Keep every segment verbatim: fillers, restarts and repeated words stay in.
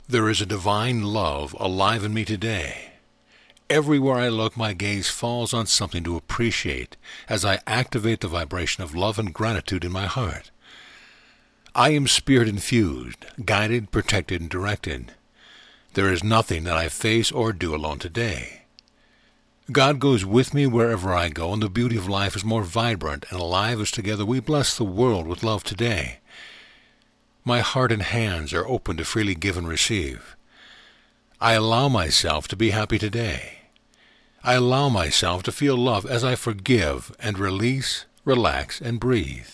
There is a divine love alive in me today. Everywhere I look, my gaze falls on something to appreciate as I activate the vibration of love and gratitude in my heart. I am spirit-infused, guided, protected, and directed. There is nothing that I face or do alone today. God goes with me wherever I go, and the beauty of life is more vibrant and alive as together we bless the world with love today. My heart and hands are open to freely give and receive. I allow myself to be happy today. I allow myself to feel love as I forgive and release, relax, and breathe.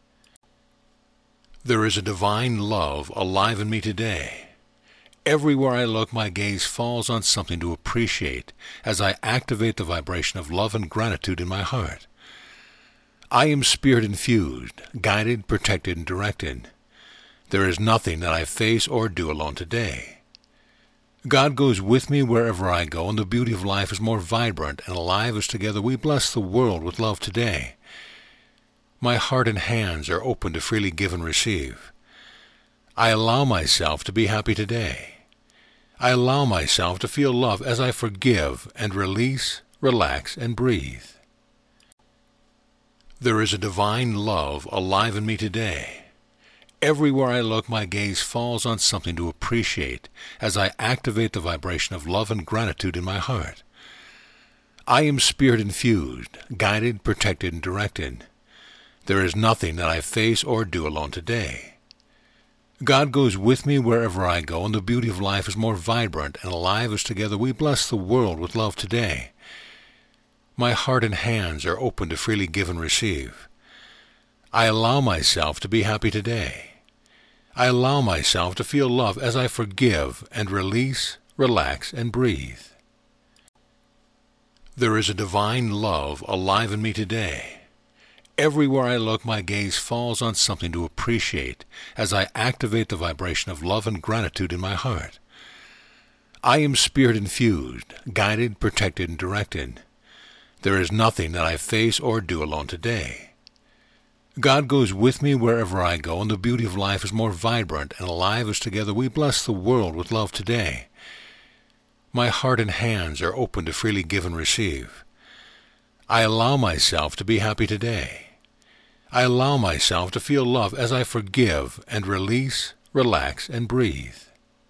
There is a divine love alive in me today. Everywhere I look, my gaze falls on something to appreciate as I activate the vibration of love and gratitude in my heart. I am spirit-infused, guided, protected, and directed. There is nothing that I face or do alone today. God goes with me wherever I go, and the beauty of life is more vibrant and alive as together we bless the world with love today. My heart and hands are open to freely give and receive. I allow myself to be happy today. I allow myself to feel love as I forgive and release, relax, and breathe. There is a divine love alive in me today. Everywhere I look, my gaze falls on something to appreciate as I activate the vibration of love and gratitude in my heart. I am spirit-infused, guided, protected, and directed. There is nothing that I face or do alone today. God goes with me wherever I go, and the beauty of life is more vibrant and alive as together we bless the world with love today. My heart and hands are open to freely give and receive. I allow myself to be happy today. I allow myself to feel love as I forgive and release, relax, and breathe. There is a divine love alive in me today. Everywhere I look, my gaze falls on something to appreciate as I activate the vibration of love and gratitude in my heart. I am spirit-infused, guided, protected, and directed. There is nothing that I face or do alone today. God goes with me wherever I go, and the beauty of life is more vibrant and alive as together we bless the world with love today. My heart and hands are open to freely give and receive. I allow myself to be happy today. I allow myself to feel love as I forgive and release, relax, and breathe.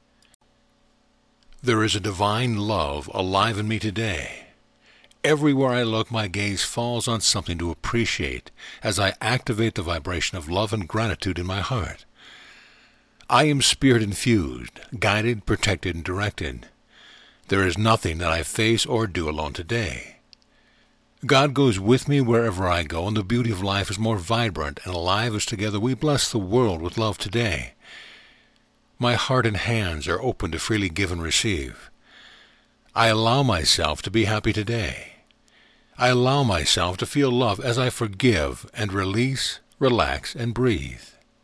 There is a divine love alive in me today. Everywhere I look, my gaze falls on something to appreciate as I activate the vibration of love and gratitude in my heart. I am spirit-infused, guided, protected, and directed. There is nothing that I face or do alone today. God goes with me wherever I go, and the beauty of life is more vibrant and alive as together we bless the world with love today. My heart and hands are open to freely give and receive. I allow myself to be happy today. I allow myself to feel love as I forgive and release, relax, and breathe.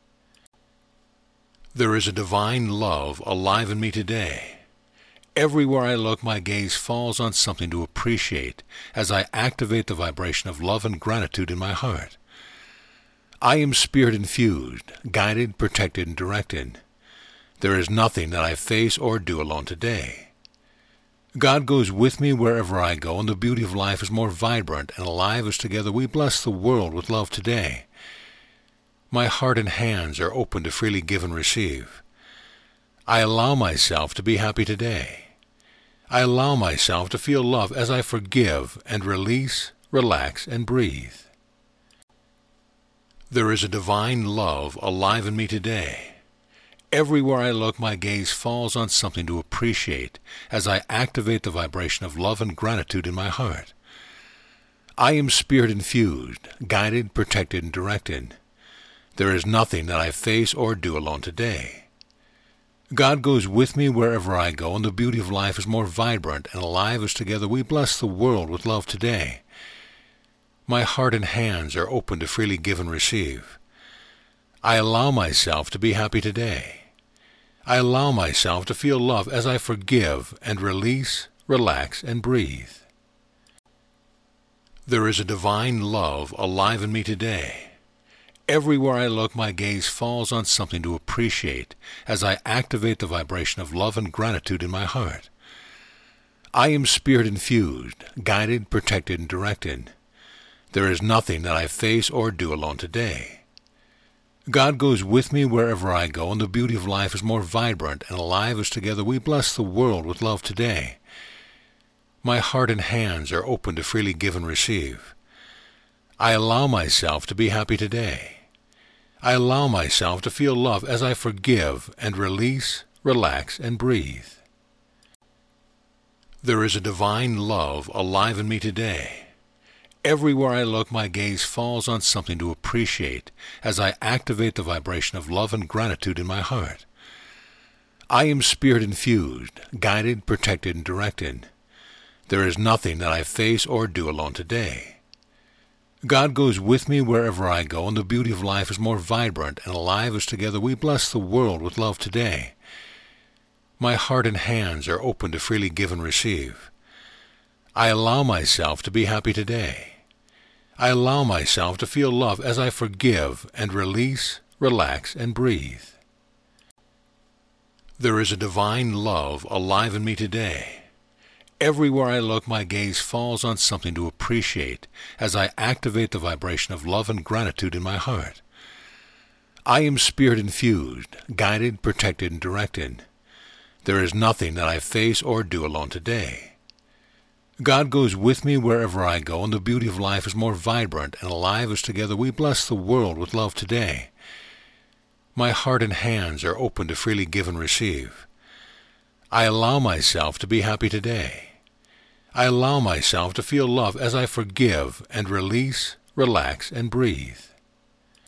There is a divine love alive in me today. Everywhere I look, my gaze falls on something to appreciate as I activate the vibration of love and gratitude in my heart. I am spirit-infused, guided, protected, and directed. There is nothing that I face or do alone today. God goes with me wherever I go, and the beauty of life is more vibrant and alive as together we bless the world with love today. My heart and hands are open to freely give and receive. I allow myself to be happy today. I allow myself to feel love as I forgive and release, relax, and breathe. There is a divine love alive in me today. Everywhere I look, my gaze falls on something to appreciate as I activate the vibration of love and gratitude in my heart. I am spirit-infused, guided, protected, and directed. There is nothing that I face or do alone today. God goes with me wherever I go, and the beauty of life is more vibrant and alive as together we bless the world with love today. My heart and hands are open to freely give and receive. I allow myself to be happy today. I allow myself to feel love as I forgive and release, relax, and breathe. There is a divine love alive in me today. Everywhere I look, my gaze falls on something to appreciate as I activate the vibration of love and gratitude in my heart. I am spirit-infused, guided, protected, and directed. There is nothing that I face or do alone today. God goes with me wherever I go, and the beauty of life is more vibrant and alive as together we bless the world with love today. My heart and hands are open to freely give and receive. I allow myself to be happy today. I allow myself to feel love as I forgive and release, relax, and breathe. There is a divine love alive in me today. Everywhere I look, my gaze falls on something to appreciate as I activate the vibration of love and gratitude in my heart. I am spirit-infused, guided, protected, and directed. There is nothing that I face or do alone today. God goes with me wherever I go, and the beauty of life is more vibrant and alive as together we bless the world with love today. My heart and hands are open to freely give and receive. I allow myself to be happy today. I allow myself to feel love as I forgive and release, relax, and breathe. There is a divine love alive in me today. Everywhere I look, my gaze falls on something to appreciate as I activate the vibration of love and gratitude in my heart. I am spirit-infused, guided, protected, and directed. There is nothing that I face or do alone today. God goes with me wherever I go, and the beauty of life is more vibrant and alive as together we bless the world with love today. My heart and hands are open to freely give and receive. I allow myself to be happy today. I allow myself to feel love as I forgive and release, relax, and breathe.